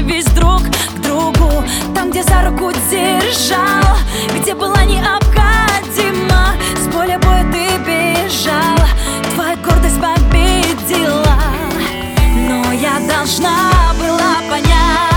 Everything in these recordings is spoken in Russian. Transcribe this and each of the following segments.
весь друг к другу. Там, где за руку держал, где была необходима, с поля боя ты бежала, твоя гордость победила. Но я должна была понять,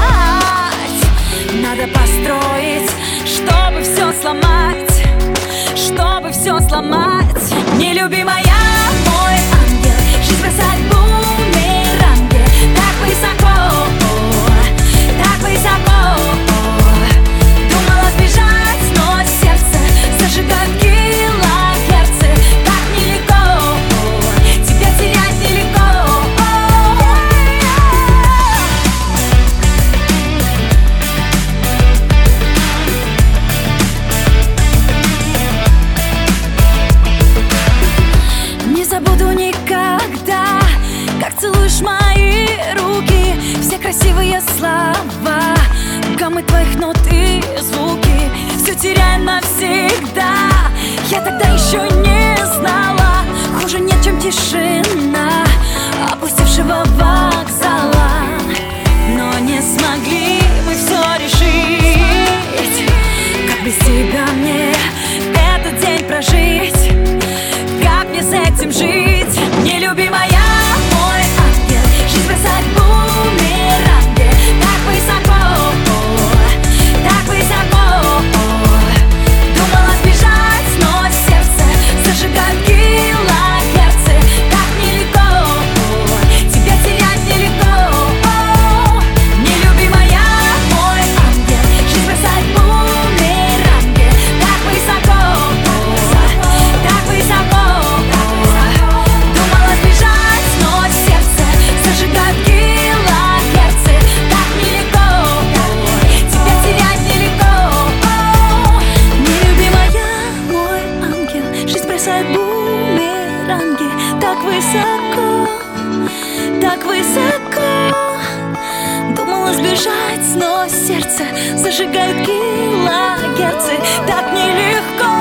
надо построить, чтобы все сломать, чтобы все сломать. Нелюбимая, мой ангел, жизнь бросать в бумеранге. Так высоко, так высоко. Думала сбежать, но сердце зажигает килогерцы. Так нелегко, тебя терять нелегко. Не забуду никогда, как целуешь мои руки, все красивые слова, гаммы твоих нот и звуки, все теряю навсегда. Я тогда еще не знала, хуже нет, чем тишина опустевшего вокзала. Но не смогли мы все решить, как без тебя мне этот день прожить, как мне с этим жить? Нелюбимая, мой ангел, жизнь бросать в бумеранге. Так высоко, так высоко. Думала сбежать, но сердце зажигает килогерцы. Так нелегко, тебя терять нелегко. Нелюбимая, мой ангел, жизнь бросать в бумеранге. Так высоко, так высоко. Думала сбежать, но сердце зажигает килогерцы. Так нелегко, тебя терять нелегко. Нелюбимая, мой ангел, жизнь бросает бумеранги. Так высоко, так высоко. Думала сбежать, но сердце зажигает килогерцы. Так нелегко.